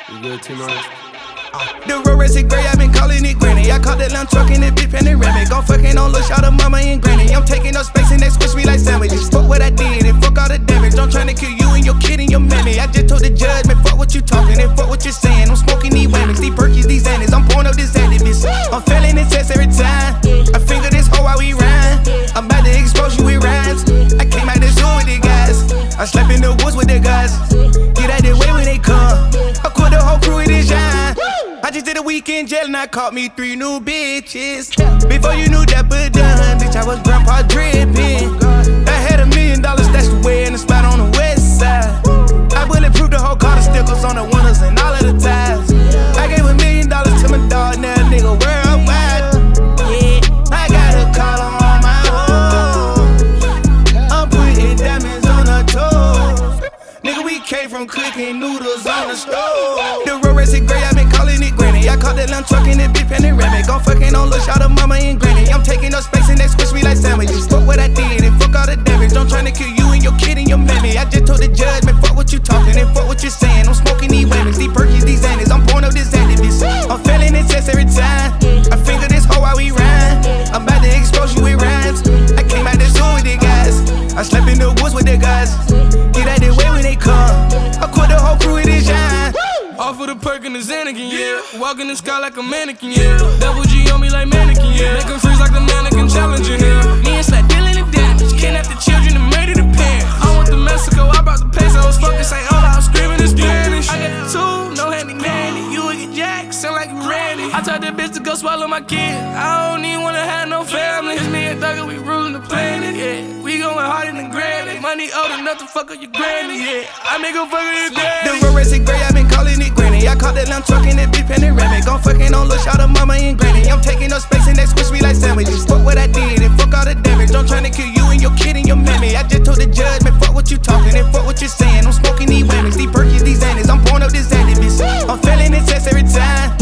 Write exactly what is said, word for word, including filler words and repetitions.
You good, T-Mark? The road racing gray, I been calling it granny. I caught that lamb truck in the big panoramic. Gon' fucking on look shot of mama and granny. I'm taking up space and they squish me like sandwiches. Fuck what I did and fuck all the damage. I'm tryna kill you and your kid and your mammy. I just told the judge, man, fuck what you talking and fuck what you're saying. I'm smoking these whammies, these perkies, these annies. I'm pouring up this activist. I'm failing the test every time. I finger this hoe while we rhyme. I'm about to expose you with rhymes. I came out the zoo with the guys. I slept in the woods with the guys. Get out the way when they come. I quit the whole crew with this shine. I just did a week in jail and I caught me three new bitches. Before you knew that but done, bitch, I was grandpa drippin'. I had a million dollars stashed away in a spot on the west side. I bulletproof the whole car, the stickers on the windows and all of the ties. I gave a million dollars to my dog, now a nigga worldwide. Yeah, I got a collar on my home. I'm putting diamonds on her toes. Nigga, we came from cooking noodles on the stove. The road racing gray, I been calling it granny. I caught that lamb truck in the big panoramic. Gon' fucking on look shot of mama and granny. I'm taking up space and they squish me like sandwiches. Fuck what I did and fuck all the damage. I'm tryna kill you and your kid and your mammy. I just told the judge, man, fuck what you talking and fuck what you're saying. I'm smoking these whammies, these perkies, these annies. I'm pouring up this activist. I'm failing the test every time. I finger this hoe while we rhyme. I'm about to expose you with rhymes. I came out the zoo with the guys. I slept in the woods with the guys. Get out the way when they come. I quit the whole crew with this shine. Off of the perk and the Xanakin, yeah. Walk in the sky like a mannequin, yeah. Double G on me like mannequin, yeah. Make 'em freeze like the mannequin challenging, yeah. Me and Slack dealing the damage. Kidnap the children and murder the parents. I went to Mexico, I brought the pesos. Fucking Saint Ola, I'm screaming in Spanish. I got the two, no handy nanny. You would get jacked, sound like you Randy. I told that bitch to go swallow my kid. I don't even wanna have no family. It's me and Thugger, we ruling the planet, yeah. We going harder than granny. Money old enough to fuck up your granny, yeah. I make her fuck up your granny. The road racing gray, I been calling it granny. I caught that lamb truck in the big panoramic. Gon' fucking on look shot of mama and granny. I'm taking up space and they squish me like sandwiches. Fuck what I did and fuck all the damage. I'm tryna kill you and your kid and your mammy. I just told the judge, man, fuck what you talking and fuck what you're saying. I'm smoking these whammies, these perkies, these annies. I'm pouring up this activist. I'm failing the test every time.